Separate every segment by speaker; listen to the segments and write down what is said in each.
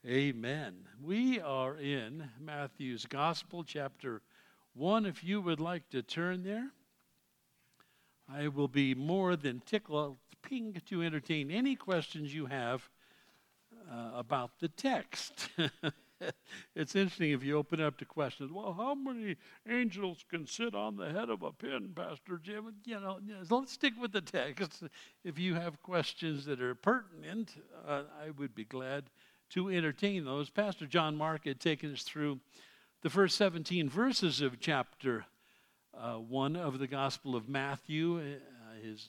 Speaker 1: Amen. We are in Matthew's Gospel, chapter 1. If you would like to turn there, I will be more than tickled pink to entertain any questions you have about the text. It's interesting if you open up to questions. Well, how many angels can sit on the head of a pin, Pastor Jim? So let's stick with the text. If you have questions that are pertinent, I would be glad to entertain those. Pastor John Mark had taken us through the first 17 verses of chapter 1 of the Gospel of Matthew. His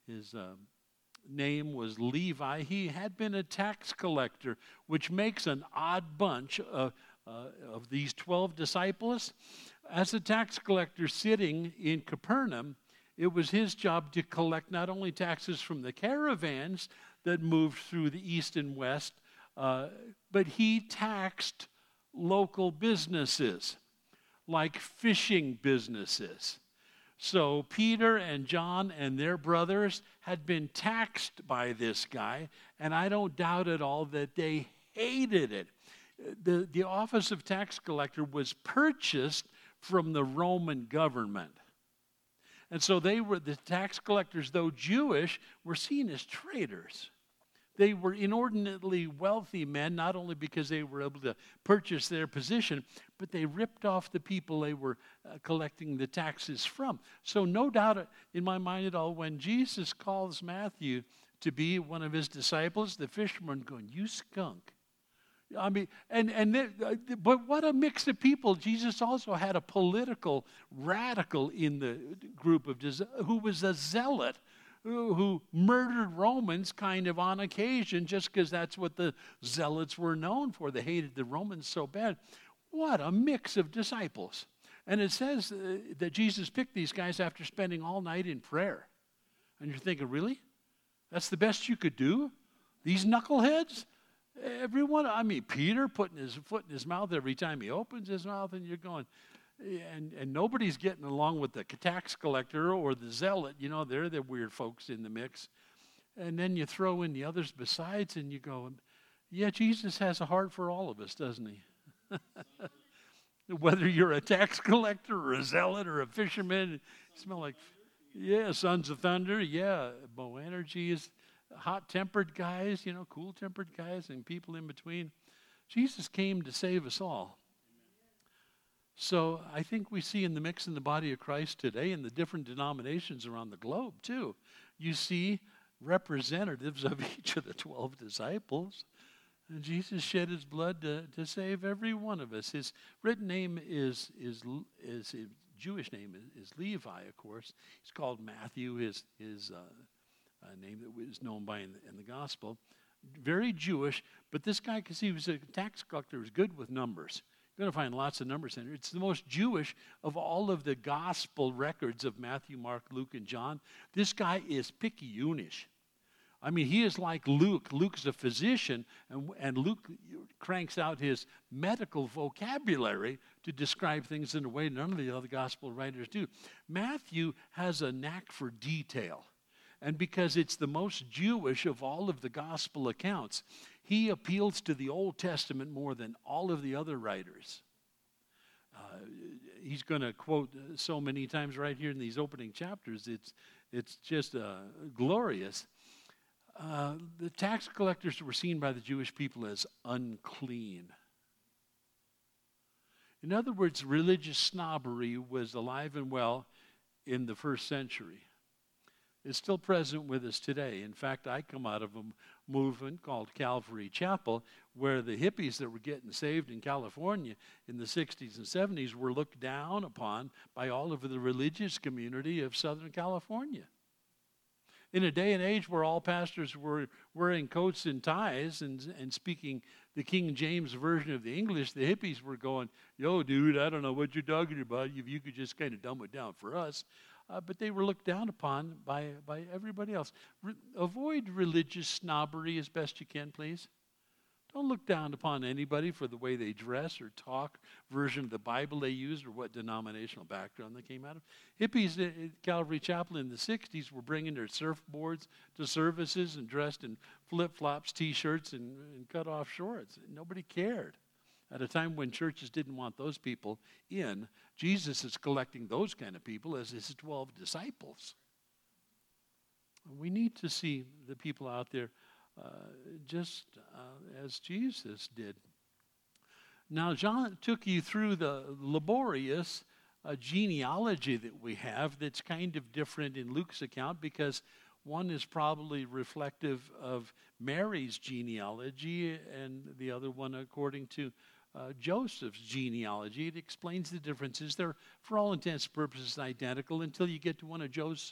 Speaker 1: name was Levi. He had been a tax collector, which makes an odd bunch of these 12 disciples. As a tax collector sitting in Capernaum, it was his job to collect not only taxes from the caravans that moved through the east and west, but he taxed local businesses, like fishing businesses. So Peter and John and their brothers had been taxed by this guy, and I don't doubt at all that they hated it. The office of tax collector was purchased from the Roman government. And so the tax collectors, though Jewish, were seen as traitors. They were inordinately wealthy men, not only because they were able to purchase their position, but they ripped off the people they were collecting the taxes from. So no doubt in my mind at all, when Jesus calls Matthew to be one of his disciples, the fishermen going, "You skunk." I mean, but what a mix of people. Jesus also had a political radical in the group of who was a zealot, who murdered Romans kind of on occasion just because that's what the zealots were known for. They hated the Romans so bad. What a mix of disciples. And it says that Jesus picked these guys after spending all night in prayer. And you're thinking, really? That's the best you could do? These knuckleheads? Everyone, Peter putting his foot in his mouth every time he opens his mouth, and you're going, and nobody's getting along with the tax collector or the zealot. They're the weird folks in the mix. And then you throw in the others besides, and you go, yeah, Jesus has a heart for all of us, doesn't he? Whether you're a tax collector or a zealot or a fisherman, you smell like, Sons of Thunder, Boanerges, hot-tempered guys, cool-tempered guys, and people in between. Jesus came to save us all. So I think we see in the mix in the body of Christ today, in the different denominations around the globe too, you see representatives of each of the 12 disciples. And Jesus shed his blood to save every one of us. His written name is his Jewish name is Levi, of course. He's called Matthew, his name that was known by in the gospel. Very Jewish, but this guy, because he was a tax collector, was good with numbers. You're going to find lots of numbers in here. It's the most Jewish of all of the gospel records of Matthew, Mark, Luke, and John. This guy is picky-unish. He is like Luke. Luke's a physician, and Luke cranks out his medical vocabulary to describe things in a way none of the other gospel writers do. Matthew has a knack for detail. And because it's the most Jewish of all of the gospel accounts, he appeals to the Old Testament more than all of the other writers. He's going to quote so many times right here in these opening chapters. It's just glorious. The tax collectors were seen by the Jewish people as unclean. In other words, religious snobbery was alive and well in the first century. It's still present with us today. In fact, I come out of a movement called Calvary Chapel, where the hippies that were getting saved in California in the 60s and 70s were looked down upon by all of the religious community of Southern California. In a day and age where all pastors were wearing coats and ties and speaking the King James version of the English, the hippies were going, "Yo, dude, I don't know what you're talking about. If you could just kind of dumb it down for us." But they were looked down upon by everybody else. Avoid religious snobbery as best you can, please. Don't look down upon anybody for the way they dress or talk, version of the Bible they used, or what denominational background they came out of. Hippies at Calvary Chapel in the 60s were bringing their surfboards to services and dressed in flip-flops, T-shirts, and cut-off shorts. Nobody cared. At a time when churches didn't want those people in, Jesus is collecting those kind of people as his 12 disciples. We need to see the people out there just as Jesus did. Now, John took you through the laborious genealogy that we have that's kind of different in Luke's account, because one is probably reflective of Mary's genealogy and the other one according to Joseph's genealogy. It explains the differences. They're, for all intents and purposes, identical until you get to one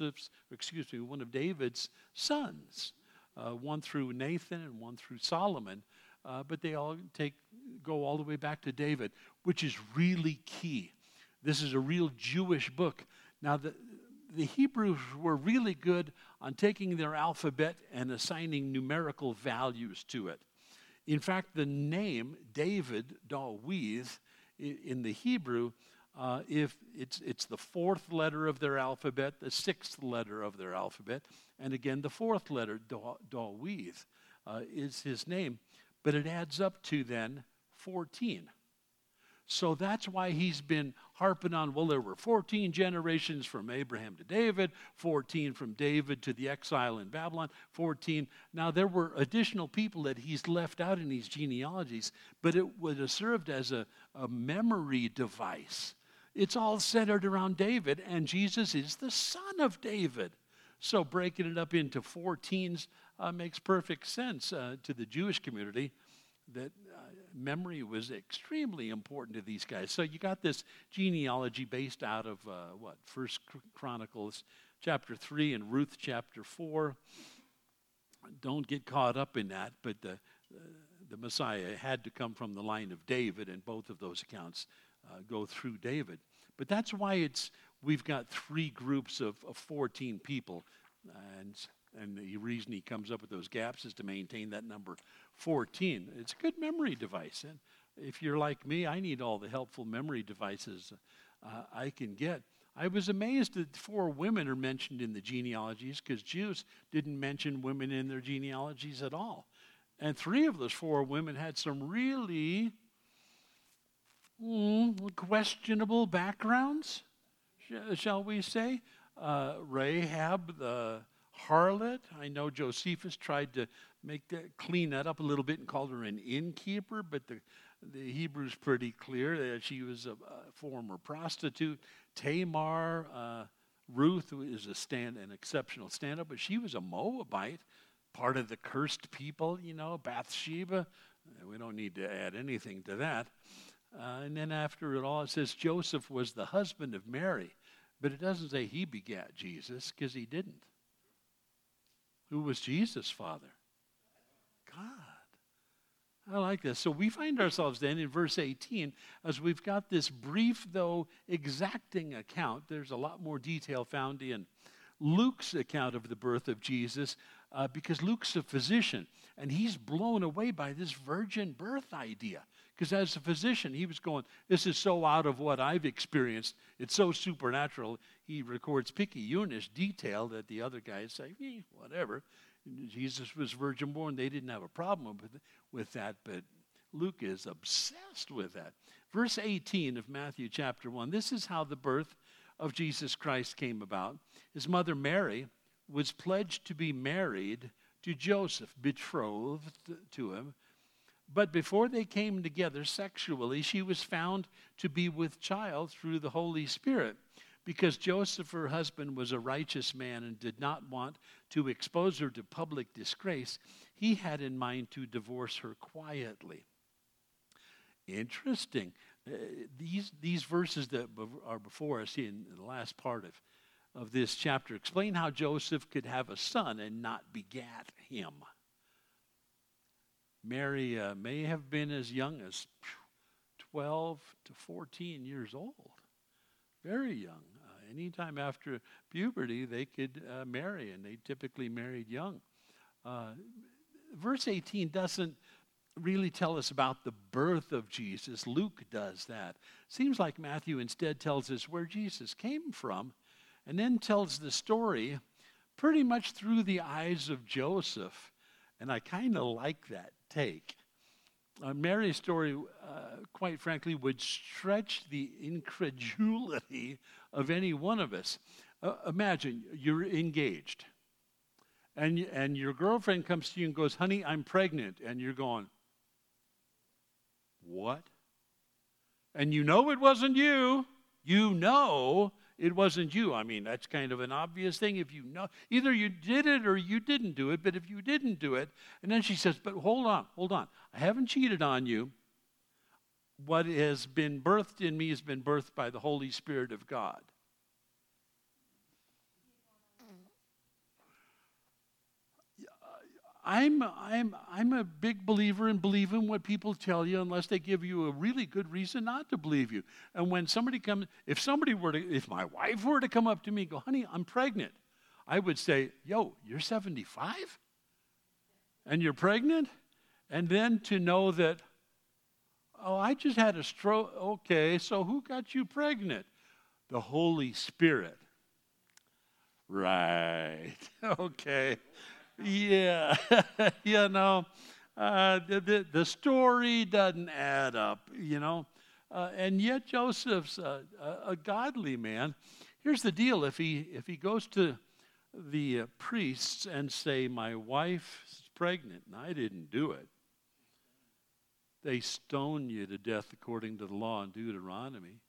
Speaker 1: of David's sons. One through Nathan and one through Solomon, but they all go all the way back to David, which is really key. This is a real Jewish book. Now, the Hebrews were really good on taking their alphabet and assigning numerical values to it. In fact, the name David, Dawid, in the Hebrew, if it's the fourth letter of their alphabet, the sixth letter of their alphabet, and again the fourth letter, Dawid, is his name, but it adds up to then 14. So that's why he's been harping on, well, there were 14 generations from Abraham to David, 14 from David to the exile in Babylon, 14. Now, there were additional people that he's left out in these genealogies, but it would have served as a memory device. It's all centered around David, and Jesus is the son of David. So breaking it up into 14s makes perfect sense to the Jewish community, that memory was extremely important to these guys. So you got this genealogy based out of, First Chronicles chapter 3 and Ruth chapter 4. Don't get caught up in that, but the Messiah had to come from the line of David, and both of those accounts go through David. But that's why we've got three groups of 14 people, and the reason he comes up with those gaps is to maintain that number 14. It's a good memory device, and if you're like me, I need all the helpful memory devices I can get. I was amazed that 4 women are mentioned in the genealogies, because Jews didn't mention women in their genealogies at all. And 3 of those 4 women had some really questionable backgrounds, shall we say. Rahab, the harlot. I know Josephus tried to clean that up a little bit and called her an innkeeper, but the Hebrew's pretty clear that she was a former prostitute. Tamar, Ruth is an exceptional stand-up, but she was a Moabite, part of the cursed people, Bathsheba. We don't need to add anything to that. And then after it all, it says Joseph was the husband of Mary, but it doesn't say he begat Jesus, because he didn't. Who was Jesus' father? God. I like this. So we find ourselves then in verse 18, as we've got this brief, though exacting account. There's a lot more detail found in Luke's account of the birth of Jesus, because Luke's a physician, and he's blown away by this virgin birth idea. Because as a physician, he was going, this is so out of what I've experienced. It's so supernatural. He records picayunish detail that the other guys say, whatever. Jesus was virgin born. They didn't have a problem with that, but Luke is obsessed with that. Verse 18 of Matthew chapter 1, this is how the birth of Jesus Christ came about. His mother Mary was pledged to be married to Joseph, betrothed to him. But before they came together sexually, she was found to be with child through the Holy Spirit. Because Joseph, her husband, was a righteous man and did not want to expose her to public disgrace, he had in mind to divorce her quietly. Interesting. These verses that are before us in the last part of this chapter explain how Joseph could have a son and not begat him. Mary may have been as young as 12 to 14 years old. Very young. Anytime after puberty, they could marry, and they typically married young. Verse 18 doesn't really tell us about the birth of Jesus. Luke does that. Seems like Matthew instead tells us where Jesus came from and then tells the story pretty much through the eyes of Joseph. And I kind of like that take. Mary's story, quite frankly, would stretch the incredulity of any one of us. Imagine you're engaged, and your girlfriend comes to you and goes, "Honey, I'm pregnant," and you're going, "What?" And you know it wasn't you. You know it wasn't you. I mean, that's kind of an obvious thing. If you know, either you did it or you didn't do it, but if you didn't do it, and then she says, "But hold on. I haven't cheated on you. What has been birthed in me has been birthed by the Holy Spirit of God." I'm a big believer in believing what people tell you unless they give you a really good reason not to believe you. And when somebody comes, if my wife were to come up to me and go, "Honey, I'm pregnant," I would say, "Yo, you're 75? And you're pregnant?" And then to know that, "Oh, I just had a stroke." Okay, so who got you pregnant? The Holy Spirit. Right. Okay. Yeah. The story doesn't add up, and yet Joseph's a godly man. Here's the deal. If he goes to the priests and say, "My wife's pregnant and I didn't do it," they stone you to death according to the law in Deuteronomy.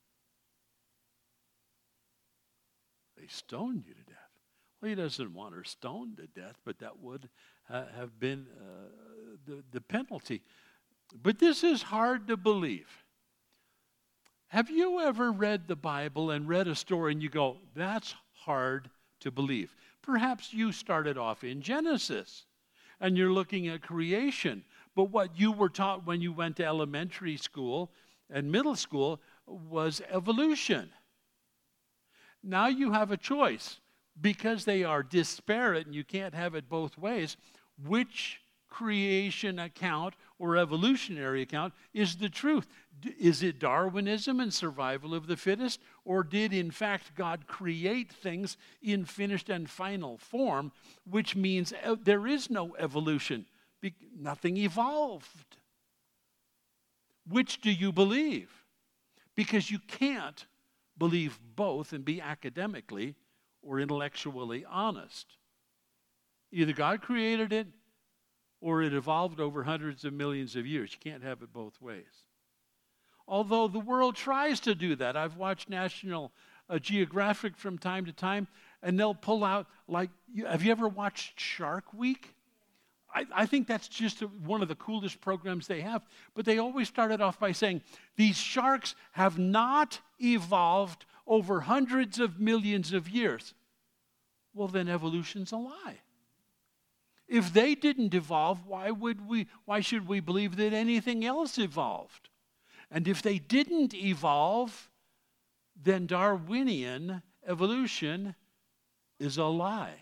Speaker 1: They stone you to death. Well, he doesn't want her stoned to death, but that would have been the penalty. But this is hard to believe. Have you ever read the Bible and read a story and you go, "That's hard to believe"? Perhaps you started off in Genesis and you're looking at creation, but what you were taught when you went to elementary school and middle school was evolution. Now you have a choice. Because they are disparate and you can't have it both ways, which creation account or evolutionary account is the truth? Is it Darwinism and survival of the fittest? Or did, in fact, God create things in finished and final form, which means there is no evolution? Nothing evolved. Which do you believe? Because you can't believe both and be academically or intellectually honest. Either God created it or it evolved over hundreds of millions of years. You can't have it both ways. Although the world tries to do that. I've watched National Geographic from time to time, and they'll pull out, have you ever watched Shark Week? I think that's just one of the coolest programs they have. But they always started off by saying, these sharks have not evolved over hundreds of millions of years. Well, then evolution's a lie. If they didn't evolve, why should we believe that anything else evolved? And if they didn't evolve, then Darwinian evolution is a lie.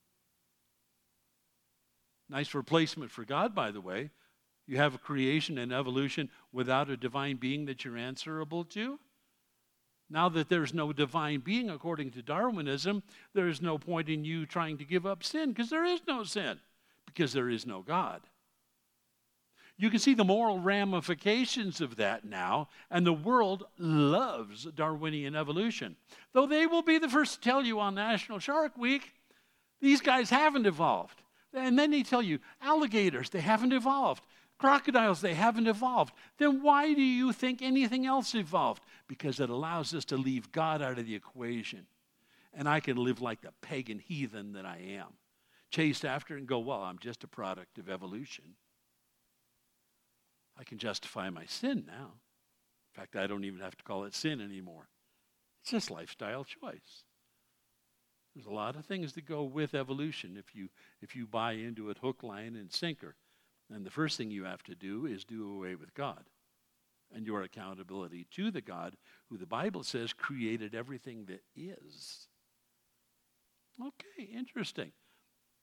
Speaker 1: Nice replacement for God, by the way. You have a creation and evolution without a divine being that you're answerable to. Now that there's no divine being, according to Darwinism, there is no point in you trying to give up sin, because there is no sin, because there is no God. You can see the moral ramifications of that now, and the world loves Darwinian evolution. Though they will be the first to tell you on National Shark Week, these guys haven't evolved. And then they tell you, alligators, they haven't evolved. Crocodiles, they haven't evolved. Then why do you think anything else evolved? Because it allows us to leave God out of the equation. And I can live like the pagan heathen that I am. Chase after and go, "Well, I'm just a product of evolution." I can justify my sin now. In fact, I don't even have to call it sin anymore. It's just lifestyle choice. There's a lot of things that go with evolution if you buy into it hook, line, and sinker. And the first thing you have to do is do away with God and your accountability to the God who the Bible says created everything that is. Okay, interesting.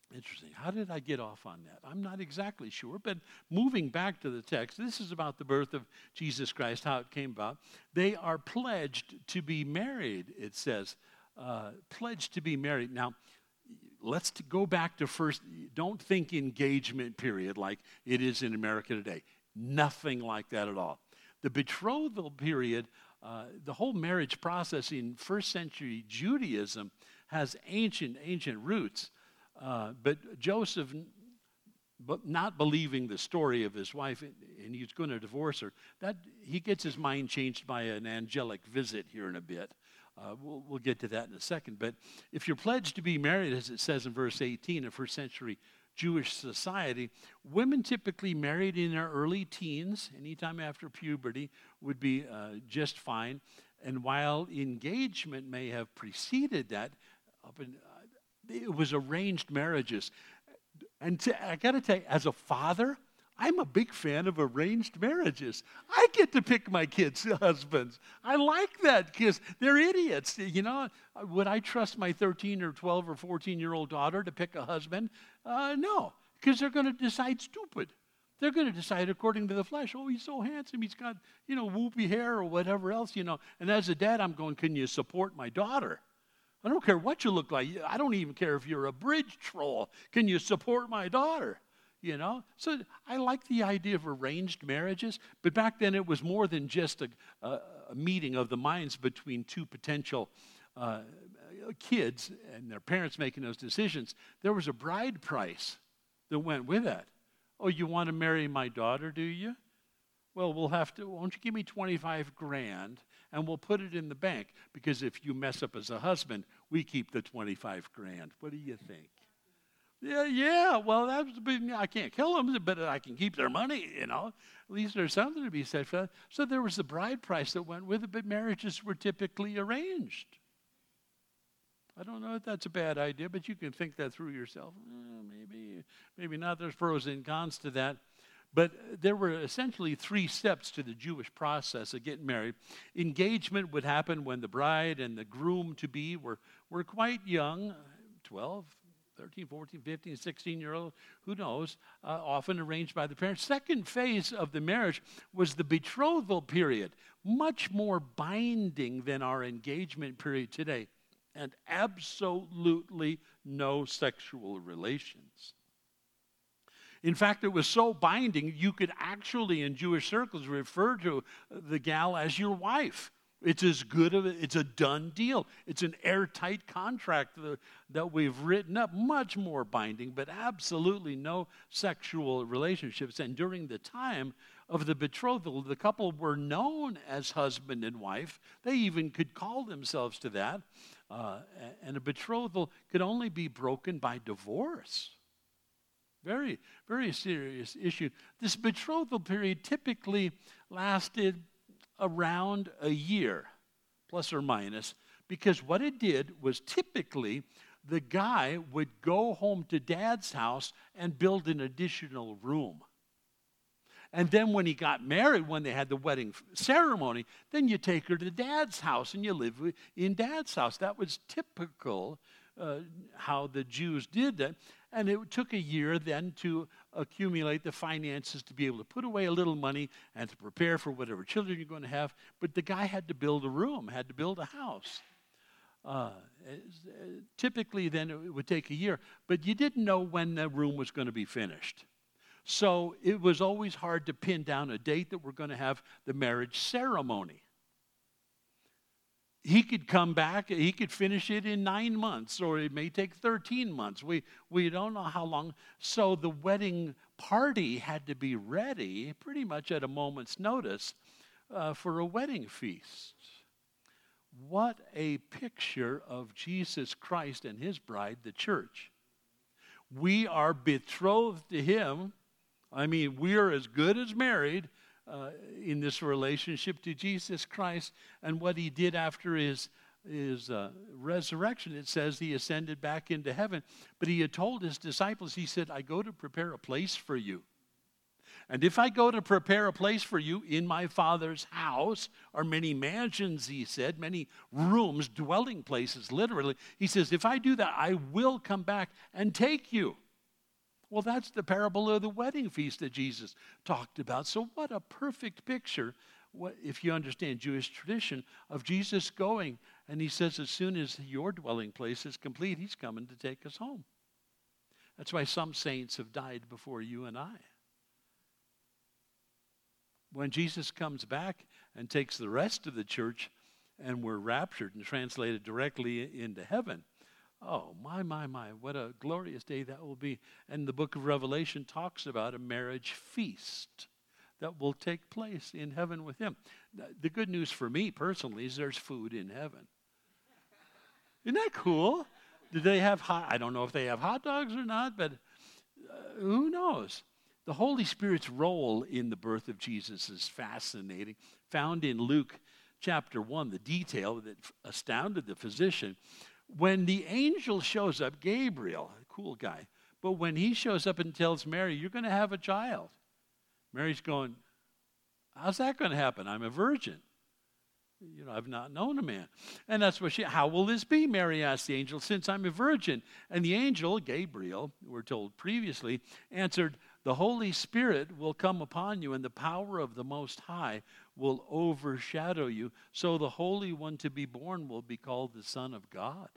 Speaker 1: Interesting. How did I get off on that? I'm not exactly sure, but moving back to the text, this is about the birth of Jesus Christ, how it came about. They are pledged to be married, it says. Pledged to be married. Now, let's go back to first. Don't think engagement period like it is in America today. Nothing like that at all. The betrothal period, the whole marriage process in first century Judaism has ancient roots. But Joseph, not believing the story of his wife, and he's going to divorce her, that he gets his mind changed by an angelic visit here in a bit. We'll get to that in a second. But if you're pledged to be married, as it says in verse 18 of first century Jewish society, women typically married in their early teens, anytime after puberty, would be just fine. And while engagement may have preceded that, it was arranged marriages. And I got to tell you, as a father, I'm a big fan of arranged marriages. I get to pick my kids' husbands. I like that because they're idiots. You know, would I trust my 13 or 12 or 14-year-old daughter to pick a husband? No, because they're going to decide stupid. They're going to decide according to the flesh. Oh, he's so handsome. He's got, whoopy hair or whatever else, And as a dad, I'm going, can you support my daughter? I don't care what you look like. I don't even care if you're a bridge troll. Can you support my daughter? So I like the idea of arranged marriages, but back then it was more than just a meeting of the minds between two potential kids and their parents making those decisions. There was a bride price that went with that. Oh, you want to marry my daughter, do you? Well, won't you give me $25,000 and we'll put it in the bank, because if you mess up as a husband, we keep the $25,000. What do you think? Yeah. Well, I can't kill them, but I can keep their money, At least there's something to be said for that. So there was the bride price that went with it, but marriages were typically arranged. I don't know if that's a bad idea, but you can think that through yourself. Maybe not. There's pros and cons to that. But there were essentially 3 steps to the Jewish process of getting married. Engagement would happen when the bride and the groom-to-be were quite young, 12, 13, 14, 15, 16-year-old, who knows, often arranged by the parents. Second phase of the marriage was the betrothal period, much more binding than our engagement period today, and absolutely no sexual relations. In fact, it was so binding, you could actually, in Jewish circles, refer to the gal as your wife. It's it's a done deal. It's an airtight contract that we've written up, much more binding, but absolutely no sexual relationships. And during the time of the betrothal, the couple were known as husband and wife. They even could call themselves to that. And a betrothal could only be broken by divorce. Very, very serious issue. This betrothal period typically lasted around a year, plus or minus, because what it did was typically the guy would go home to dad's house and build an additional room. And then when he got married, when they had the wedding ceremony, then you take her to dad's house and you live in dad's house. That was typical how the Jews did that. And it took a year then to accumulate the finances to be able to put away a little money and to prepare for whatever children you're going to have. But the guy had to build a room, had to build a house. Typically then it would take a year, but you didn't know when the room was going to be finished. So it was always hard to pin down a date that we're going to have the marriage ceremony. He could come back, he could finish it in 9 months, or it may take 13 months. We don't know how long. So the wedding party had to be ready pretty much at a moment's notice for a wedding feast. What a picture of Jesus Christ and his bride, the church. We are betrothed to him. I mean, we are as good as married in this relationship to Jesus Christ. And what he did after his resurrection, it says he ascended back into heaven. But he had told his disciples, he said, I go to prepare a place for you. And if I go to prepare a place for you, in my Father's house are many mansions, he said, many rooms, dwelling places, literally. He says, if I do that, I will come back and take you. Well, that's the parable of the wedding feast that Jesus talked about. So what a perfect picture, if you understand Jewish tradition, of Jesus going. And he says, as soon as your dwelling place is complete, he's coming to take us home. That's why some saints have died before you and I. When Jesus comes back and takes the rest of the church and we're raptured and translated directly into heaven, oh, my, what a glorious day that will be. And the book of Revelation talks about a marriage feast that will take place in heaven with him. The good news for me personally is there's food in heaven. Isn't that cool? Do they have I don't know if they have hot dogs or not, but who knows? The Holy Spirit's role in the birth of Jesus is fascinating. Found in Luke chapter 1, the detail that astounded the physician. When the angel shows up, Gabriel, a cool guy, but when he shows up and tells Mary, you're going to have a child. Mary's going, how's that going to happen? I'm a virgin. I've not known a man. And that's what how will this be? Mary asked the angel, since I'm a virgin. And the angel, Gabriel, we're told previously, answered, the Holy Spirit will come upon you, and the power of the Most High will overshadow you. So the Holy One to be born will be called the Son of God.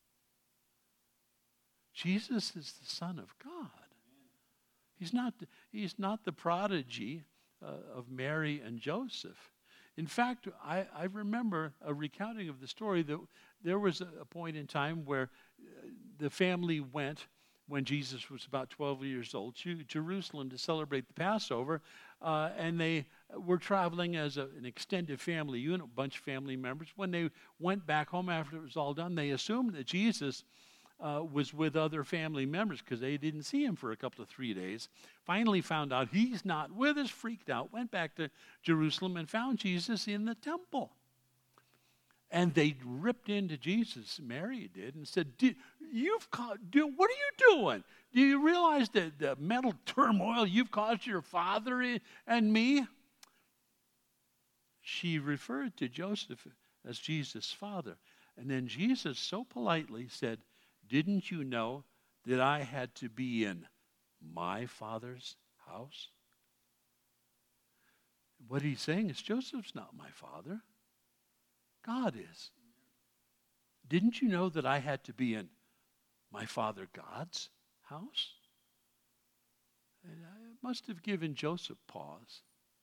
Speaker 1: Jesus is the Son of God. He's not the prodigy of Mary and Joseph. In fact, I remember a recounting of the story that there was a point in time where the family went, when Jesus was about 12 years old, to Jerusalem to celebrate the Passover, and they were traveling as an extended family unit, a bunch of family members. When they went back home after it was all done, they assumed that Jesus was with other family members because they didn't see him for a couple of 3 days. Finally found out he's not with us, freaked out, went back to Jerusalem and found Jesus in the temple. And they ripped into Jesus, Mary did, and said, what are you doing? Do you realize that the mental turmoil you've caused your father and me? She referred to Joseph as Jesus' father. And then Jesus so politely said, didn't you know that I had to be in my Father's house? What he's saying is, Joseph's not my father. God is. Didn't you know that I had to be in my Father God's house? And it must have given Joseph pause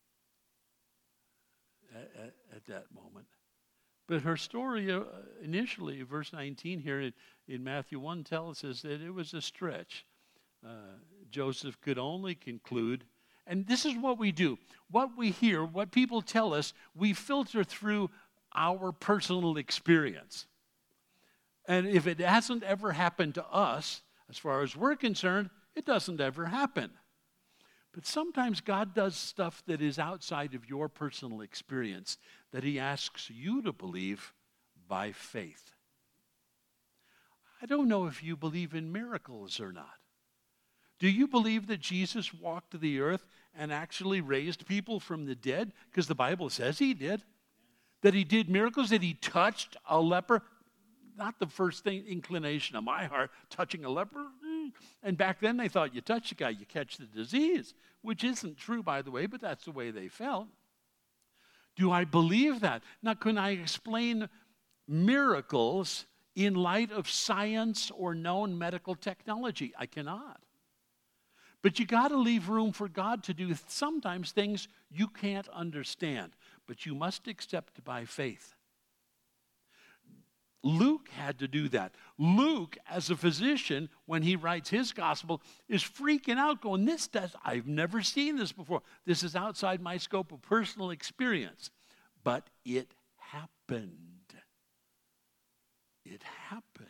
Speaker 1: at that moment. But her story initially, verse 19 here in Matthew 1 tells us that it was a stretch. Joseph could only conclude, and this is what we do. What we hear, what people tell us, we filter through our personal experience. And if it hasn't ever happened to us, as far as we're concerned, it doesn't ever happen. But sometimes God does stuff that is outside of your personal experience that he asks you to believe by faith. I don't know if you believe in miracles or not. Do you believe that Jesus walked the earth and actually raised people from the dead? Because the Bible says he did. That he did miracles, that he touched a leper. Not the first inclination of my heart, touching a leper. And back then they thought you touch the guy, you catch the disease, which isn't true, by the way, but that's the way they felt. Do I believe that? Now, can I explain miracles in light of science or known medical technology? I cannot. But you got to leave room for God to do sometimes things you can't understand, but you must accept by faith. Luke had to do that. Luke, as a physician, when he writes his gospel, is freaking out, going, I've never seen this before. This is outside my scope of personal experience. But it happened. It happened.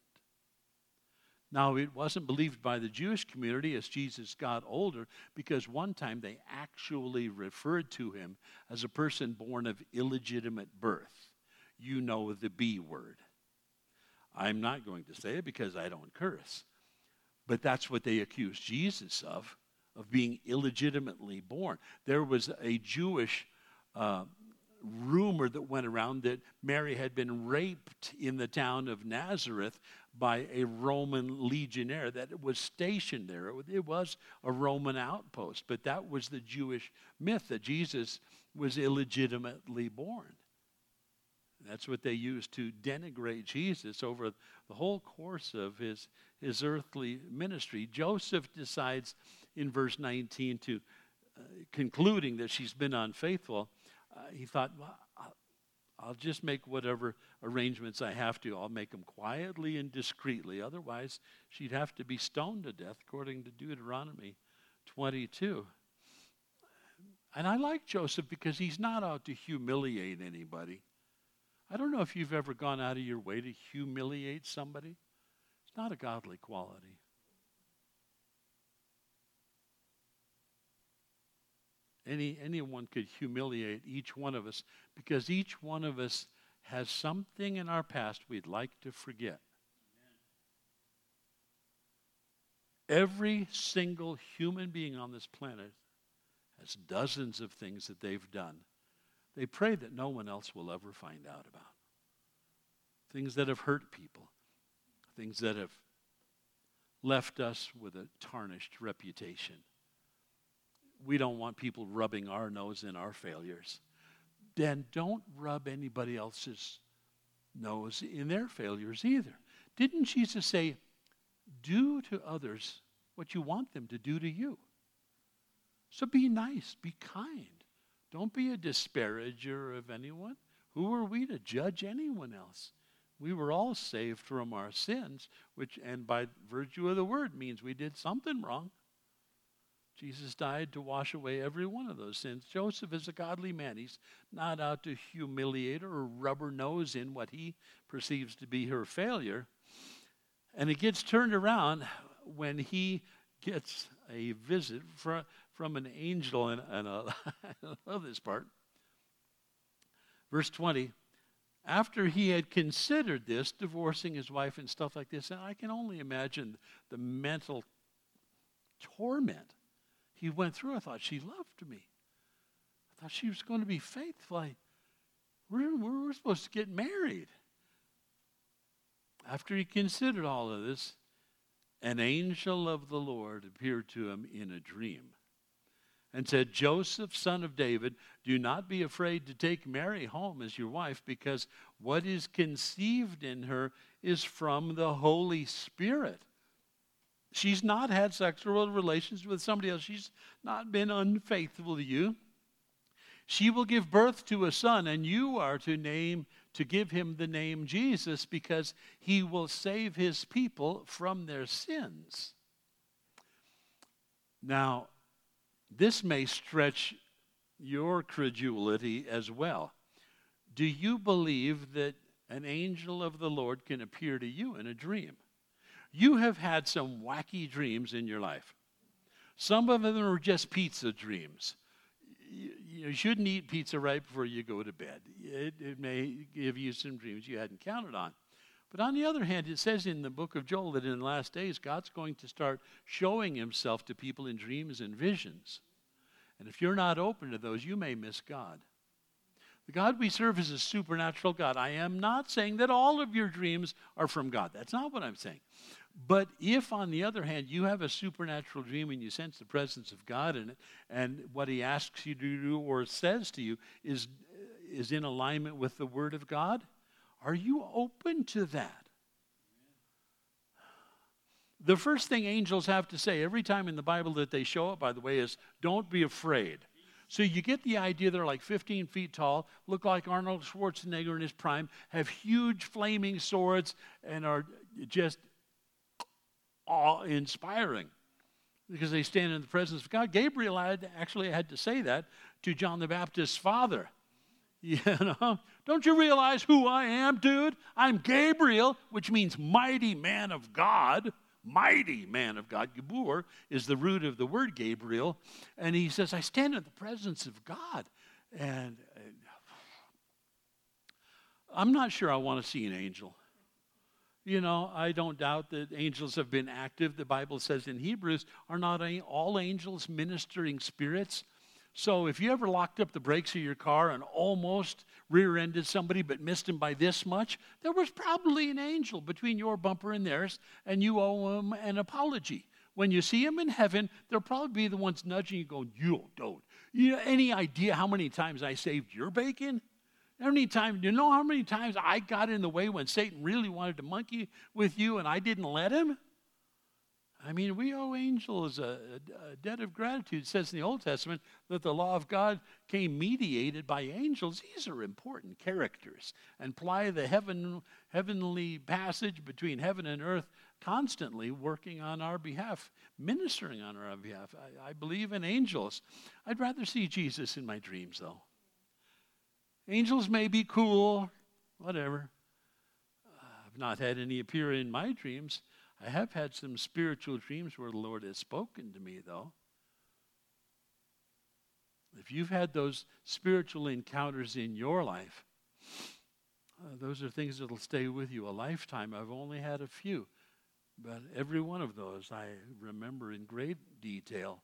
Speaker 1: Now, it wasn't believed by the Jewish community as Jesus got older, because one time they actually referred to him as a person born of illegitimate birth. You know the B word. I'm not going to say it because I don't curse. But that's what they accused Jesus of of being illegitimately born. There was a Jewish rumor that went around that Mary had been raped in the town of Nazareth by a Roman legionnaire that was stationed there. It was a Roman outpost, but that was the Jewish myth that Jesus was illegitimately born. That's what they used to denigrate Jesus over the whole course of his earthly ministry. Joseph decides in verse 19 to, concluding that she's been unfaithful, he thought, well, I'll just make whatever arrangements I have to. I'll make them quietly and discreetly. Otherwise, she'd have to be stoned to death, according to Deuteronomy 22. And I like Joseph because he's not out to humiliate anybody. I don't know if you've ever gone out of your way to humiliate somebody. It's not a godly quality. Anyone could humiliate each one of us because each one of us has something in our past we'd like to forget. Every single human being on this planet has dozens of things that they've done. They pray that no one else will ever find out about. Things that have hurt people. Things that have left us with a tarnished reputation. We don't want people rubbing our nose in our failures. Then don't rub anybody else's nose in their failures either. Didn't Jesus say, do to others what you want them to do to you? So be nice, be kind. Don't be a disparager of anyone. Who are we to judge anyone else? We were all saved from our sins, which, and by virtue of the word, means we did something wrong. Jesus died to wash away every one of those sins. Joseph is a godly man. He's not out to humiliate her or rub her nose in what he perceives to be her failure. And it gets turned around when he gets a visit from an angel. And I love this part. Verse 20. After he had considered this, divorcing his wife and stuff like this, and I can only imagine the mental torment he went through. I thought she loved me. I thought she was going to be faithful. We're supposed to get married. After he considered all of this, an angel of the Lord appeared to him in a dream and said, Joseph, son of David, do not be afraid to take Mary home as your wife, because what is conceived in her is from the Holy Spirit. She's not had sexual relations with somebody else. She's not been unfaithful to you. She will give birth to a son, and you are to give him the name Jesus, because he will save his people from their sins. Now, this may stretch your credulity as well. Do you believe that an angel of the Lord can appear to you in a dream? You have had some wacky dreams in your life. Some of them are just pizza dreams. You shouldn't eat pizza right before you go to bed. It may give you some dreams you hadn't counted on. But on the other hand, it says in the book of Joel that in the last days, God's going to start showing himself to people in dreams and visions. And if you're not open to those, you may miss God. The God we serve is a supernatural God. I am not saying that all of your dreams are from God. That's not what I'm saying. But if, on the other hand, you have a supernatural dream and you sense the presence of God in it, and what he asks you to do or says to you is in alignment with the Word of God, are you open to that? The first thing angels have to say every time in the Bible that they show up, by the way, is don't be afraid. So you get the idea they're like 15 feet tall, look like Arnold Schwarzenegger in his prime, have huge flaming swords, and are just awe-inspiring because they stand in the presence of God. Gabriel actually had to say that to John the Baptist's father. You know, don't you realize who I am, dude? I'm Gabriel, which means mighty man of God. Mighty man of God. Gabor is the root of the word Gabriel. And he says, I stand in the presence of God. And I'm not sure I want to see an angel. I don't doubt that angels have been active. The Bible says in Hebrews, are not all angels ministering spirits? So if you ever locked up the brakes of your car and almost rear-ended somebody but missed him by this much, there was probably an angel between your bumper and theirs, and you owe him an apology. When you see him in heaven, they'll probably be the ones nudging you going, you don't. Any idea how many times I saved your bacon? You know how many times I got in the way when Satan really wanted to monkey with you and I didn't let him? I mean, we owe angels a debt of gratitude. It says in the Old Testament that the law of God came mediated by angels. These are important characters. And apply the heavenly passage between heaven and earth, constantly working on our behalf, ministering on our behalf. I believe in angels. I'd rather see Jesus in my dreams, though. Angels may be cool, whatever. I've not had any appear in my dreams. I have had some spiritual dreams where the Lord has spoken to me, though. If you've had those spiritual encounters in your life, those are things that will stay with you a lifetime. I've only had a few, but every one of those I remember in great detail.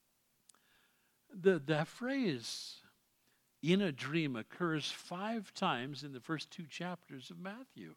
Speaker 1: That phrase, in a dream, occurs 5 times in the first 2 chapters of Matthew.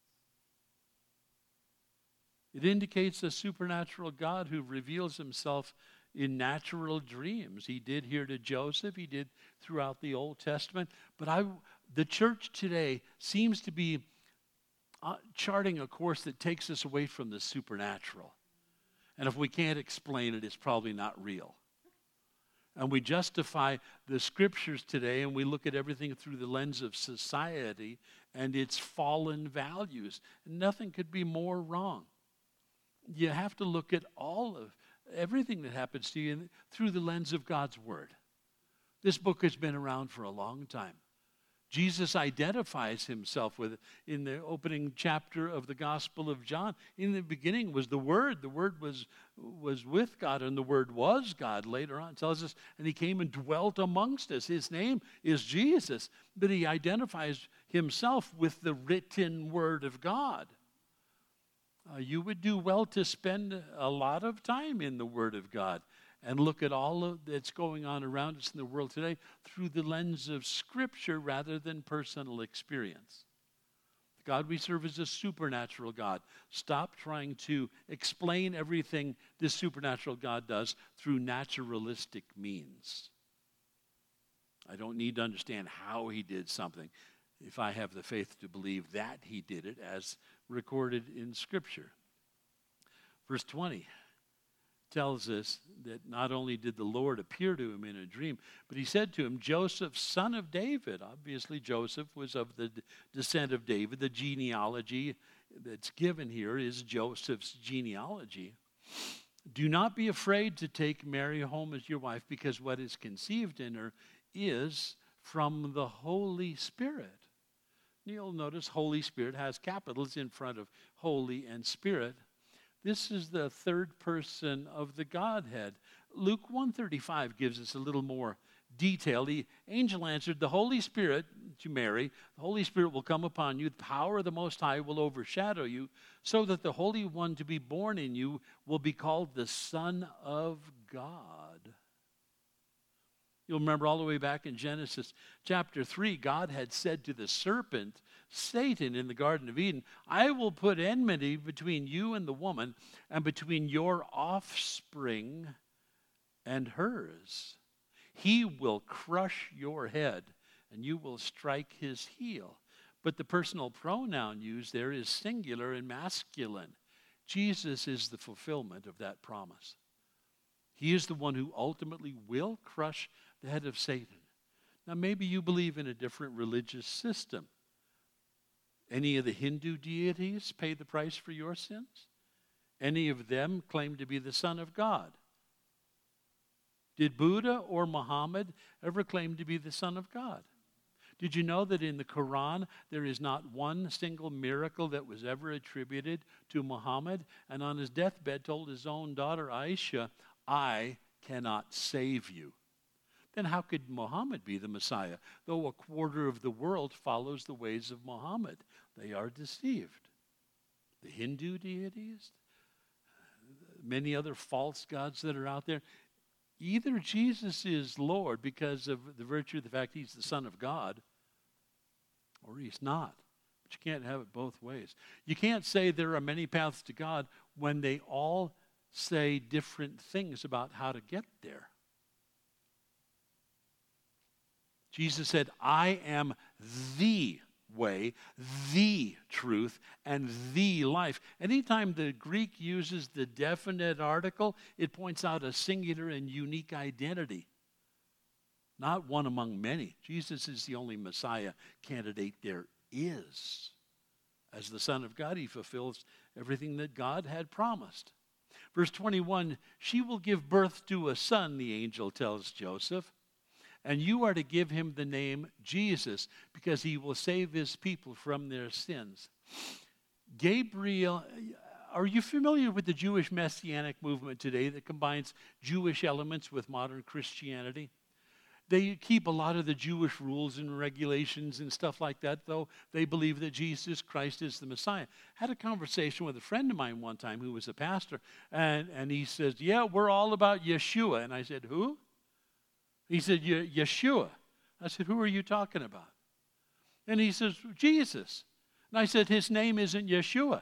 Speaker 1: It indicates a supernatural God who reveals himself in natural dreams. He did here to Joseph. He did throughout the Old Testament. But the church today seems to be charting a course that takes us away from the supernatural. And if we can't explain it, it's probably not real. And we justify the scriptures today, and we look at everything through the lens of society and its fallen values. And nothing could be more wrong. You have to look at everything that happens to you through the lens of God's Word. This book has been around for a long time. Jesus identifies himself with it in the opening chapter of the Gospel of John. In the beginning was the Word. The Word was with God, and the Word was God. Later on it tells us, and he came and dwelt amongst us. His name is Jesus, but he identifies himself with the written Word of God. You would do well to spend a lot of time in the Word of God and look at all that's going on around us in the world today through the lens of Scripture rather than personal experience. The God we serve is a supernatural God. Stop trying to explain everything this supernatural God does through naturalistic means. I don't need to understand how he did something if I have the faith to believe that he did it as recorded in Scripture. Verse 20 tells us that not only did the Lord appear to him in a dream, but he said to him, Joseph, son of David. Obviously, Joseph was of the descent of David. The genealogy that's given here is Joseph's genealogy. Do not be afraid to take Mary home as your wife, because what is conceived in her is from the Holy Spirit. You'll notice Holy Spirit has capitals in front of Holy and Spirit. This is the third person of the Godhead. Luke 1:35 gives us a little more detail. The angel answered, the Holy Spirit to Mary, the Holy Spirit will come upon you, the power of the Most High will overshadow you, so that the Holy One to be born in you will be called the Son of God. You'll remember all the way back in Genesis chapter 3, God had said to the serpent, Satan, in the Garden of Eden, I will put enmity between you and the woman, and between your offspring and hers. He will crush your head, and you will strike his heel. But the personal pronoun used there is singular and masculine. Jesus is the fulfillment of that promise. He is the one who ultimately will crush the head of Satan. Now, maybe you believe in a different religious system. Any of the Hindu deities pay the price for your sins? Any of them claim to be the Son of God? Did Buddha or Muhammad ever claim to be the Son of God? Did you know that in the Quran there is not one single miracle that was ever attributed to Muhammad? And on his deathbed told his own daughter Aisha, I cannot save you. Then how could Muhammad be the Messiah? Though a quarter of the world follows the ways of Muhammad, they are deceived. the Hindu deities, many other false gods that are out there. Either Jesus is Lord because of the virtue of the fact he's the Son of God, or he's not. But you can't have it both ways. You can't say there are many paths to God when they all say different things about how to get there. Jesus said, I am the way, the truth, and the life. Anytime the Greek uses the definite article, it points out a singular and unique identity, not one among many. Jesus is the only Messiah candidate there is. As the Son of God, he fulfills everything that God had promised. Verse 21, she will give birth to a son, the angel tells Joseph, and you are to give him the name Jesus, because he will save his people from their sins. Gabriel, are you familiar with the Jewish Messianic movement today that combines Jewish elements with modern Christianity? They keep a lot of the Jewish rules and regulations and stuff like that, though they believe that Jesus Christ is the Messiah. I had a conversation with a friend of mine one time who was a pastor, and he says, yeah, we're all about Yeshua. And I said, who? He said, Yeshua. I said, who are you talking about? And he says, Jesus. And I said, his name isn't Yeshua.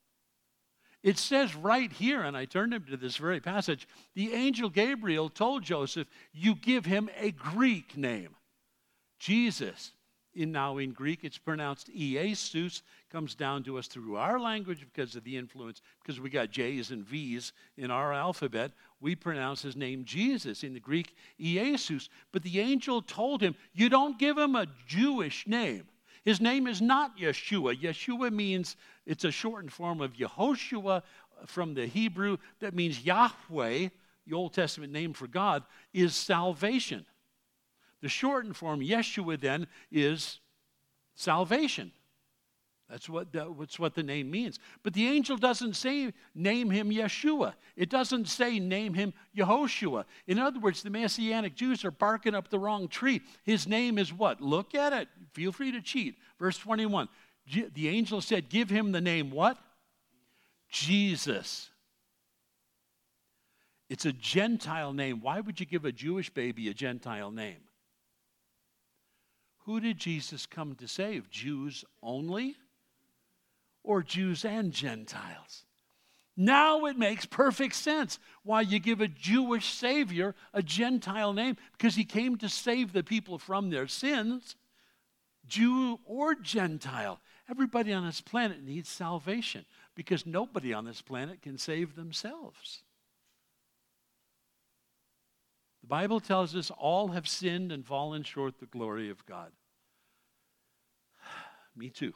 Speaker 1: It says right here, and I turned him to this very passage, the angel Gabriel told Joseph, you give him a Greek name, Jesus. Now in Greek, it's pronounced Iesus, comes down to us through our language because of the influence, because we got J's and V's in our alphabet. We pronounce his name Jesus. In the Greek, Iesus. But the angel told him, you don't give him a Jewish name. His name is not Yeshua. Yeshua means, it's a shortened form of Yehoshua from the Hebrew. That means Yahweh, the Old Testament name for God, is salvation. The shortened form, Yeshua, then, is salvation. That's what the name means. But the angel doesn't say name him Yeshua. It doesn't say name him Yehoshua. In other words, the Messianic Jews are barking up the wrong tree. His name is what? Look at it. Feel free to cheat. Verse 21. The angel said, give him the name what? Jesus. It's a Gentile name. Why would you give a Jewish baby a Gentile name? Who did Jesus come to save? Jews only? Or Jews and Gentiles? Now it makes perfect sense why you give a Jewish Savior a Gentile name, because he came to save the people from their sins, Jew or Gentile. Everybody on this planet needs salvation, because nobody on this planet can save themselves. The Bible tells us all have sinned and fallen short the glory of God. Me too.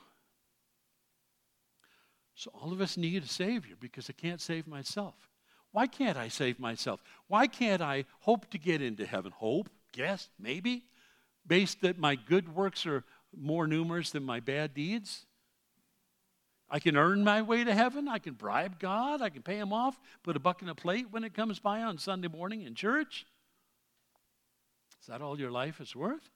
Speaker 1: So all of us need a Savior, because I can't save myself. Why can't I save myself? Why can't I hope to get into heaven? Hope? Guess? Maybe? Based that my good works are more numerous than my bad deeds? I can earn my way to heaven. I can bribe God. I can pay him off, put a buck in a plate when it comes by on Sunday morning in church. Is that all your life is worth?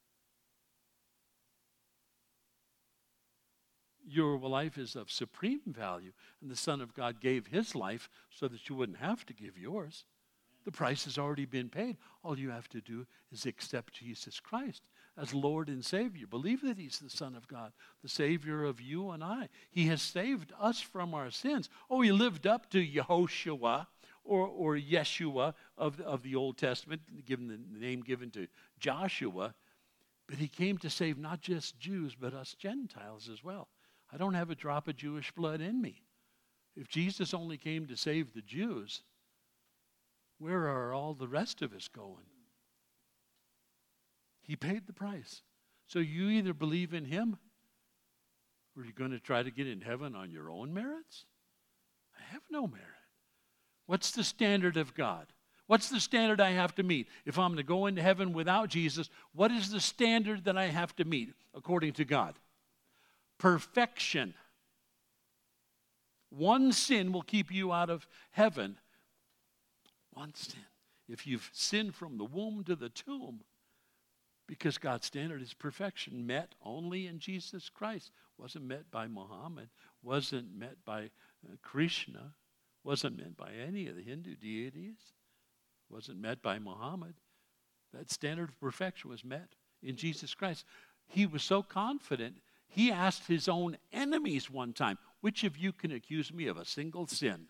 Speaker 1: Your life is of supreme value, and the Son of God gave his life so that you wouldn't have to give yours. The price has already been paid. All you have to do is accept Jesus Christ as Lord and Savior. Believe that he's the Son of God, the Savior of you and I. He has saved us from our sins. Oh, he lived up to Yehoshua or Yeshua of the Old Testament, given the name given to Joshua. But he came to save not just Jews, but us Gentiles as well. I don't have a drop of Jewish blood in me. If Jesus only came to save the Jews, where are all the rest of us going? He paid the price. So you either believe in him, or you're going to try to get in heaven on your own merits? I have no merit. What's the standard of God? What's the standard I have to meet? If I'm to go into heaven without Jesus, what is the standard that I have to meet according to God? Perfection. One sin will keep you out of heaven. One sin. If you've sinned from the womb to the tomb, because God's standard is perfection, met only in Jesus Christ. Wasn't met by Muhammad, wasn't met by Krishna, wasn't met by any of the Hindu deities, wasn't met by Muhammad. That standard of perfection was met in Jesus Christ. He was so confident, he asked his own enemies one time, which of you can accuse me of a single sin?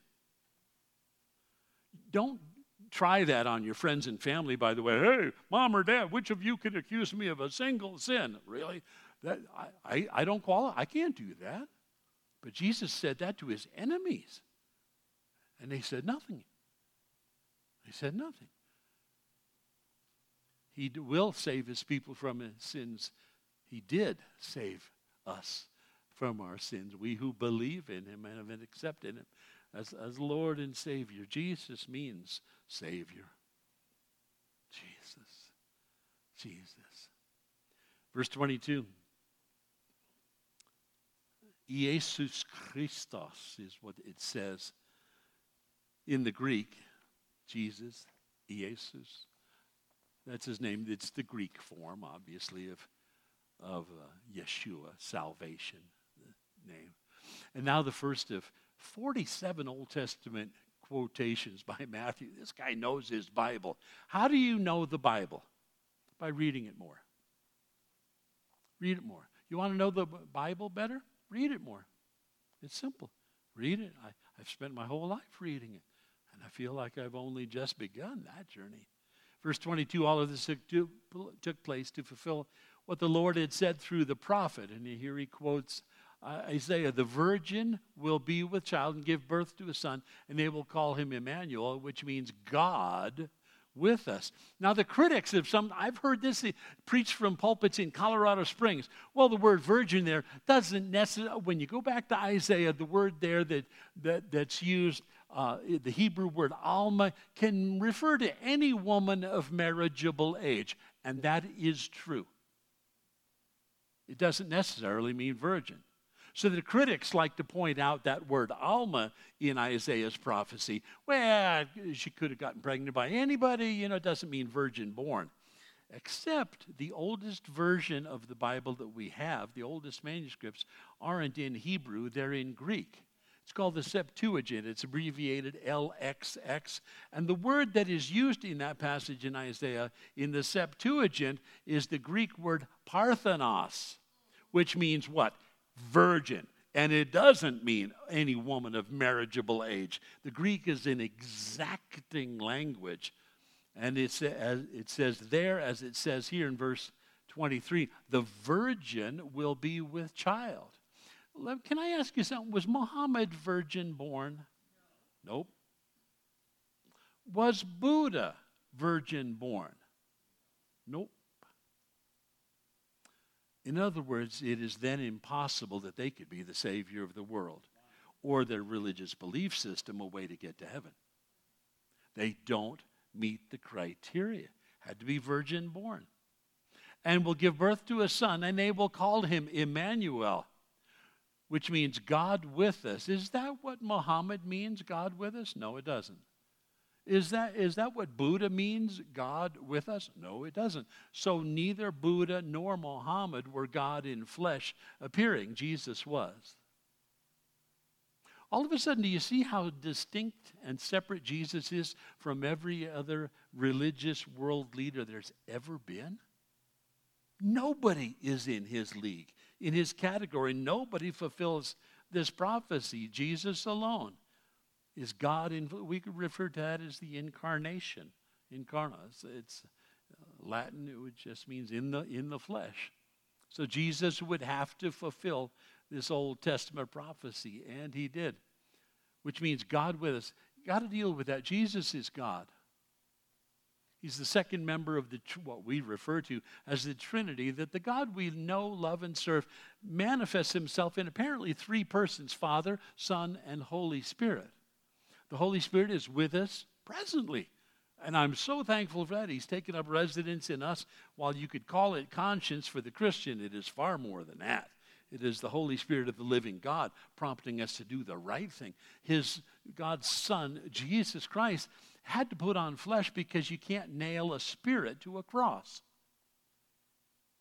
Speaker 1: Don't try that on your friends and family, by the way. Hey, mom or dad, which of you can accuse me of a single sin? Really? I don't qualify. I can't do that. But Jesus said that to his enemies. And they said nothing. They said nothing. He will save his people from his sins. He did save us from our sins. We who believe in him and have accepted him as Lord and Savior. Jesus means Savior. Jesus. Verse 22. Jesus Christos is what it says in the Greek. Jesus, Jesus. That's his name. It's the Greek form, obviously, of Yeshua, salvation, the name. And now the first of 47 Old Testament quotations by Matthew. This guy knows his Bible. How do you know the Bible? By reading it more. Read it more. You want to know the Bible better? Read it more. It's simple. Read it. I've spent my whole life reading it. And I feel like I've only just begun that journey. Verse 22, all of this took place to fulfill what the Lord had said through the prophet. And here he quotes Isaiah, the virgin will be with child and give birth to a son, and they will call him Emmanuel, which means God with us. Now the critics of I've heard this preached from pulpits in Colorado Springs. Well, the word virgin there doesn't necessarily, when you go back to Isaiah, the word there that's used, the Hebrew word alma, can refer to any woman of marriageable age. And that is true. It doesn't necessarily mean virgin. So the critics like to point out that word alma in Isaiah's prophecy. Well, she could have gotten pregnant by anybody. It doesn't mean virgin born. Except the oldest version of the Bible that we have, the oldest manuscripts, aren't in Hebrew, they're in Greek. It's called the Septuagint. It's abbreviated LXX. And the word that is used in that passage in Isaiah in the Septuagint is the Greek word parthenos, which means what? Virgin. And it doesn't mean any woman of marriageable age. The Greek is an exacting language. And it says there, as it says here in verse 23, the virgin will be with child. Can I ask you something? Was Muhammad virgin born? Nope. Was Buddha virgin born? Nope. In other words, it is then impossible that they could be the Savior of the world or their religious belief system a way to get to heaven. They don't meet the criteria. Had to be virgin born. And will give birth to a son, and they will call him Emmanuel, which means God with us. Is that what Muhammad means, God with us? No, it doesn't. Is that what Buddha means, God with us? No, it doesn't. So neither Buddha nor Muhammad were God in flesh appearing. Jesus was. All of a sudden, do you see how distinct and separate Jesus is from every other religious world leader there's ever been? Nobody is in his league, in his category. Nobody fulfills this prophecy. Jesus alone is God. We could refer to that as the incarnation. Incarnus. It's Latin. It just means in the flesh. So Jesus would have to fulfill this Old Testament prophecy, and he did, which means God with us. You got to deal with that. Jesus is God. He's the second member of what we refer to as the Trinity, that the God we know, love, and serve manifests himself in apparently three persons, Father, Son, and Holy Spirit. The Holy Spirit is with us presently. And I'm so thankful for that. He's taken up residence in us. While you could call it conscience for the Christian, it is far more than that. It is the Holy Spirit of the living God prompting us to do the right thing. God's Son, Jesus Christ, had to put on flesh because you can't nail a spirit to a cross.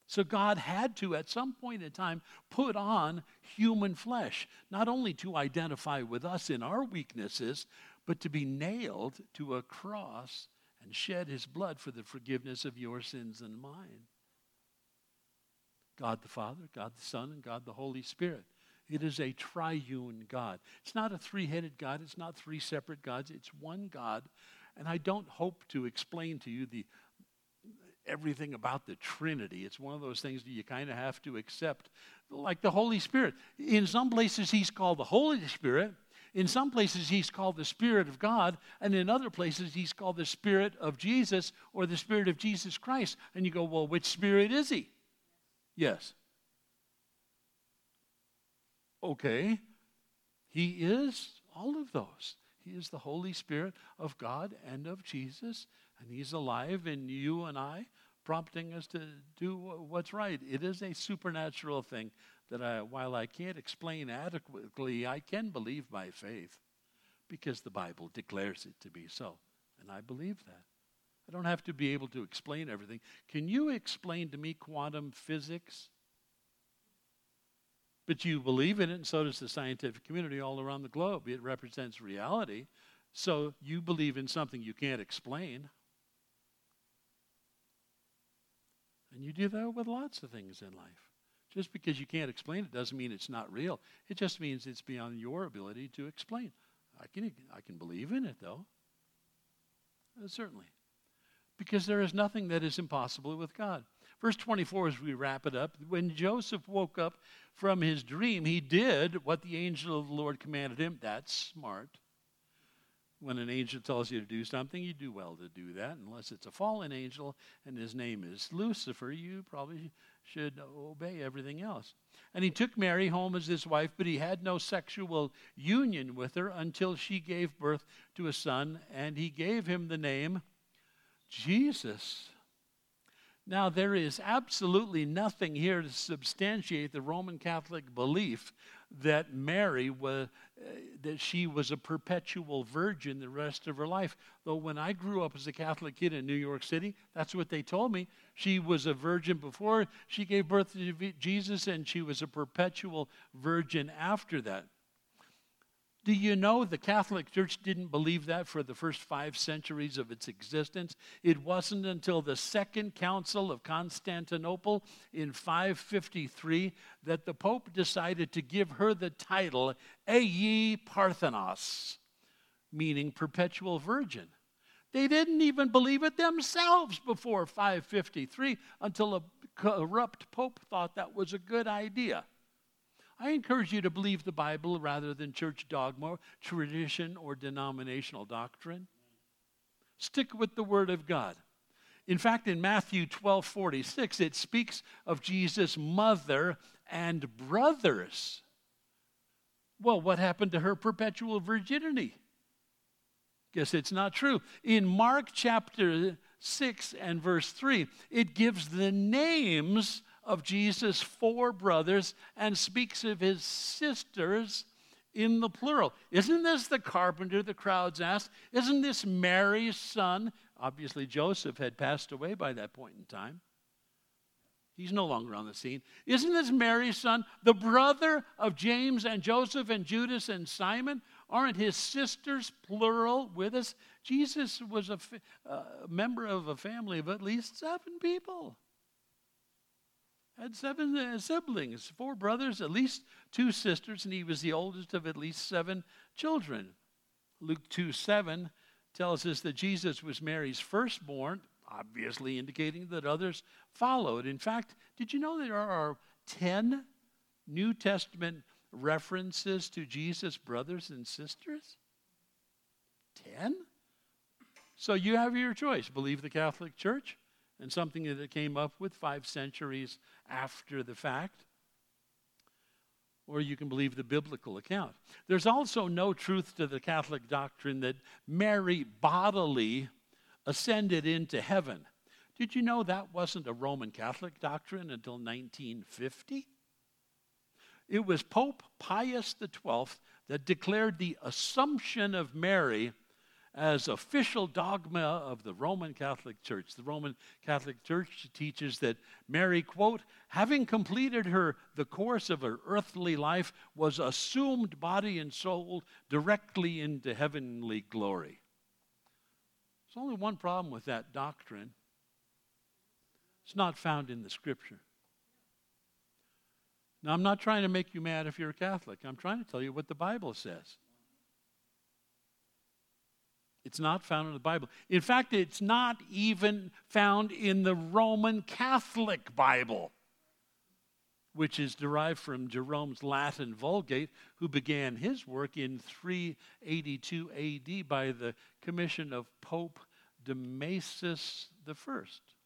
Speaker 1: So God had to, at some point in time, put on human flesh, not only to identify with us in our weaknesses, but to be nailed to a cross and shed his blood for the forgiveness of your sins and mine. God the Father, God the Son, and God the Holy Spirit. It is a triune God. It's not a three-headed God. It's not three separate gods. It's one God. And I don't hope to explain to you everything about the Trinity. It's one of those things that you kind of have to accept, like the Holy Spirit. In some places, he's called the Holy Spirit. In some places, he's called the Spirit of God. And in other places, he's called the Spirit of Jesus or the Spirit of Jesus Christ. And you go, well, which Spirit is he? Yes. Okay. He is all of those. He is the Holy Spirit of God and of Jesus. And he's alive in you and I, prompting us to do what's right. It is a supernatural thing that while I can't explain adequately, I can believe by faith because the Bible declares it to be so. And I believe that. I don't have to be able to explain everything. Can you explain to me quantum physics? But you believe in it, and so does the scientific community all around the globe. It represents reality. So you believe in something you can't explain. And you do that with lots of things in life. Just because you can't explain it doesn't mean it's not real. It just means it's beyond your ability to explain. I can believe in it, though. Certainly. Because there is nothing that is impossible with God. Verse 24, as we wrap it up, when Joseph woke up from his dream, he did what the angel of the Lord commanded him. That's smart. When an angel tells you to do something, you do well to do that. Unless it's a fallen angel and his name is Lucifer, you probably should obey everything else. And he took Mary home as his wife, but he had no sexual union with her until she gave birth to a son, and he gave him the name Jesus. Now, there is absolutely nothing here to substantiate the Roman Catholic belief that Mary was, that she was a perpetual virgin the rest of her life. Though when I grew up as a Catholic kid in New York City, that's what they told me. She was a virgin before she gave birth to Jesus, and she was a perpetual virgin after that. Do you know the Catholic Church didn't believe that for the first 5 centuries of its existence? It wasn't until the Second Council of Constantinople in 553 that the Pope decided to give her the title Aeyi Parthenos, meaning perpetual virgin. They didn't even believe it themselves before 553 until a corrupt Pope thought that was a good idea. I encourage you to believe the Bible rather than church dogma, tradition, or denominational doctrine. Stick with the Word of God. In fact, in Matthew 12:46, it speaks of Jesus' mother and brothers. Well, what happened to her perpetual virginity? Guess it's not true. In Mark chapter 6 and verse 3, it gives the names of Jesus' 4 brothers and speaks of his sisters in the plural. Isn't this the carpenter, the crowds asked? Isn't this Mary's son? Obviously, Joseph had passed away by that point in time. He's no longer on the scene. Isn't this Mary's son, the brother of James and Joseph and Judas and Simon? Aren't his sisters, plural, with us? Jesus was a member of a family of at least 7 people. Had 7 siblings, 4 brothers, at least 2 sisters, and he was the oldest of at least 7 children. Luke 2:7 tells us that Jesus was Mary's firstborn, obviously indicating that others followed. In fact, did you know there are 10 New Testament references to Jesus' brothers and sisters? 10? So you have your choice. Believe the Catholic Church and something that it came up with 5 centuries after the fact, or you can believe the biblical account. There's also no truth to the Catholic doctrine that Mary bodily ascended into heaven. Did you know that wasn't a Roman Catholic doctrine until 1950? It was Pope Pius XII that declared the Assumption of Mary as official dogma of the Roman Catholic Church. The Roman Catholic Church teaches that Mary, quote, having completed the course of her earthly life, was assumed body and soul directly into heavenly glory. There's only one problem with that doctrine. It's not found in the Scripture. Now, I'm not trying to make you mad if you're a Catholic. I'm trying to tell you what the Bible says. It's not found in the Bible. In fact, it's not even found in the Roman Catholic Bible, which is derived from Jerome's Latin Vulgate, who began his work in 382 A.D. by the commission of Pope Damasus I.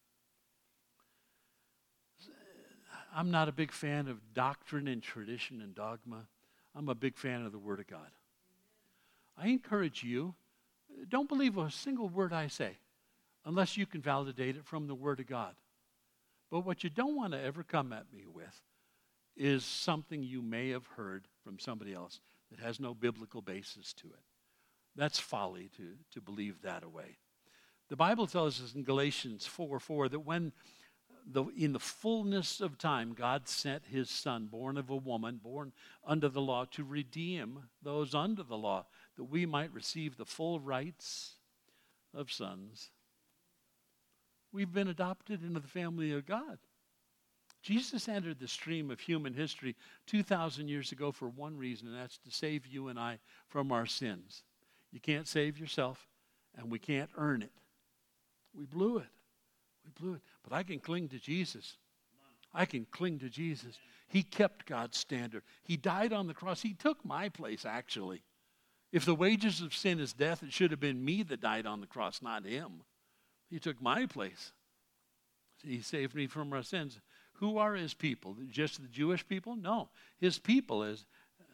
Speaker 1: I'm not a big fan of doctrine and tradition and dogma. I'm a big fan of the Word of God. I encourage you, don't believe a single word I say unless you can validate it from the Word of God. But what you don't want to ever come at me with is something you may have heard from somebody else that has no biblical basis to it. That's folly to believe that away. The Bible tells us in Galatians 4:4 that when in the fullness of time, God sent his Son, born of a woman, born under the law, to redeem those under the law, that we might receive the full rights of sons. We've been adopted into the family of God. Jesus entered the stream of human history 2,000 years ago for one reason, and that's to save you and I from our sins. You can't save yourself, and we can't earn it. We blew it. We blew it. But I can cling to Jesus. I can cling to Jesus. He kept God's standard. He died on the cross. He took my place, actually. If the wages of sin is death, it should have been me that died on the cross, not him. He took my place. He saved me from our sins. Who are his people? Just the Jewish people? No. His people are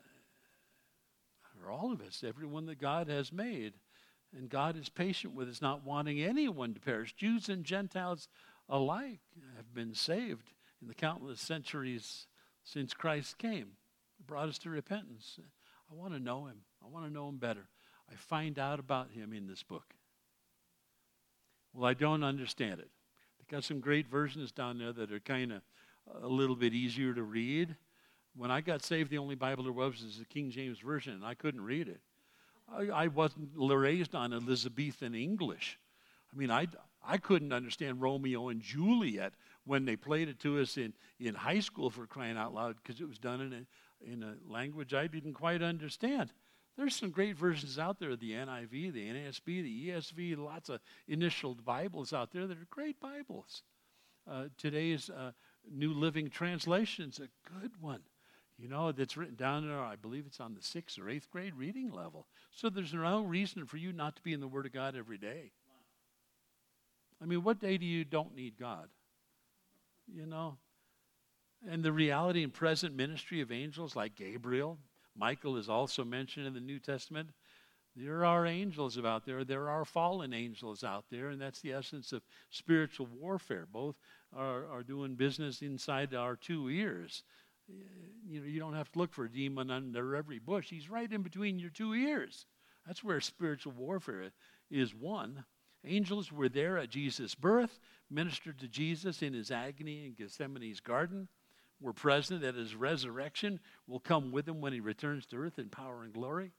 Speaker 1: all of us, everyone that God has made. And God is patient with us, not wanting anyone to perish. Jews and Gentiles alike have been saved in the countless centuries since Christ came. He brought us to repentance. I want to know him. I want to know him better. I find out about him in this book. Well, I don't understand it. They've got some great versions down there that are kind of a little bit easier to read. When I got saved, the only Bible there was the King James Version, and I couldn't read it. I wasn't raised on Elizabethan English. I mean, I couldn't understand Romeo and Juliet when they played it to us in high school, for crying out loud, because it was done in a language I didn't quite understand. There's some great versions out there, the NIV, the NASB, the ESV, lots of initial Bibles out there that are great Bibles. Today's New Living Translation is a good one. You know, that's written down there, I believe it's on the 6th or 8th grade reading level. So there's no reason for you not to be in the Word of God every day. I mean, what day do you don't need God? You know? And the reality and present ministry of angels like Gabriel, Michael is also mentioned in the New Testament. There are angels out there. There are fallen angels out there, and that's the essence of spiritual warfare. Both are doing business inside our 2 ears. You know, you don't have to look for a demon under every bush. He's right in between your 2 ears. That's where spiritual warfare is won. Angels were there at Jesus' birth, ministered to Jesus in his agony in Gethsemane's garden, were present at his resurrection, will come with him when he returns to earth in power and glory.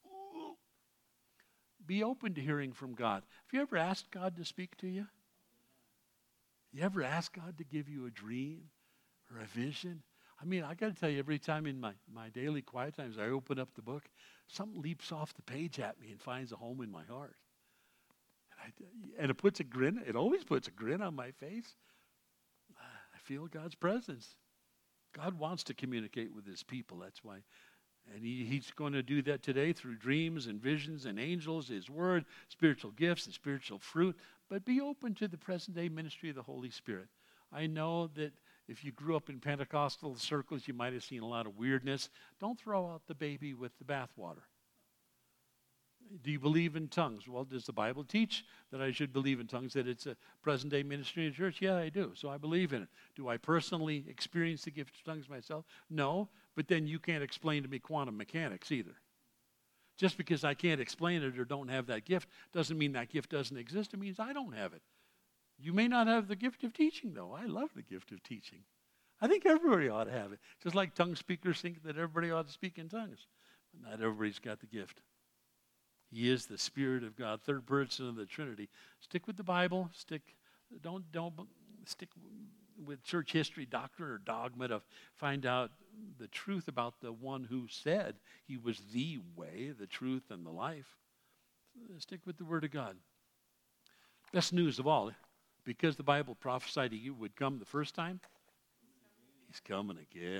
Speaker 1: Be open to hearing from God. Have you ever asked God to speak to you? You ever asked God to give you a dream or a vision? I mean, I got to tell you, every time in my daily quiet times I open up the book, something leaps off the page at me and finds a home in my heart. And it puts a grin, it always puts a grin on my face. I feel God's presence. God wants to communicate with his people, that's why. And he's going to do that today through dreams and visions and angels, his word, spiritual gifts and spiritual fruit. But be open to the present day ministry of the Holy Spirit. I know that if you grew up in Pentecostal circles, you might have seen a lot of weirdness. Don't throw out the baby with the bathwater. Do you believe in tongues? Well, does the Bible teach that I should believe in tongues, that it's a present-day ministry in the church? Yeah, I do. So I believe in it. Do I personally experience the gift of tongues myself? No, but then you can't explain to me quantum mechanics either. Just because I can't explain it or don't have that gift doesn't mean that gift doesn't exist. It means I don't have it. You may not have the gift of teaching, though. I love the gift of teaching. I think everybody ought to have it. Just like tongue speakers think that everybody ought to speak in tongues. But not everybody's got the gift. He is the Spirit of God, third person of the Trinity. Stick with the Bible. Don't stick with church history, doctrine, or dogma to find out the truth about the one who said he was the way, the truth, and the life. Stick with the Word of God. Best news of all, because the Bible prophesied he would come the first time, he's coming again.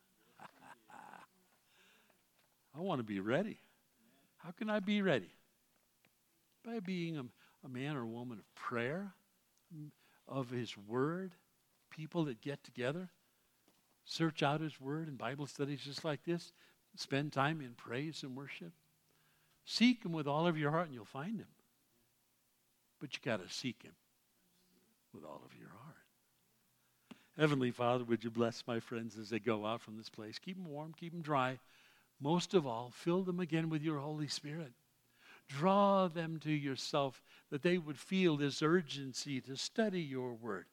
Speaker 1: I want to be ready. How can I be ready? By being a man or woman of prayer, of his Word, people that get together, search out his Word in Bible studies just like this, spend time in praise and worship. Seek him with all of your heart and you'll find him. But you got to seek him with all of your heart. Heavenly Father, would you bless my friends as they go out from this place? Keep them warm, keep them dry. Most of all, fill them again with your Holy Spirit. Draw them to yourself that they would feel this urgency to study your Word,